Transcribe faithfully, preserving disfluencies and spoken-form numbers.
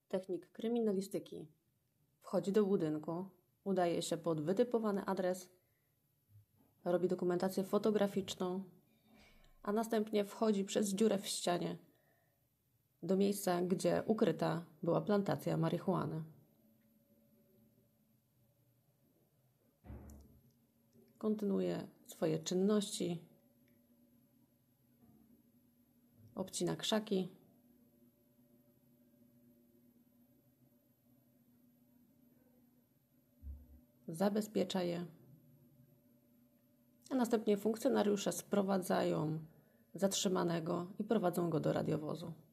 technik kryminalistyki wchodzi do budynku, udaje się pod wytypowany adres, robi dokumentację fotograficzną, a następnie wchodzi przez dziurę w ścianie do miejsca, gdzie ukryta była plantacja marihuany. Kontynuuje swoje czynności, obcina krzaki, zabezpiecza je, a następnie funkcjonariusze sprowadzają zatrzymanego i prowadzą go do radiowozu.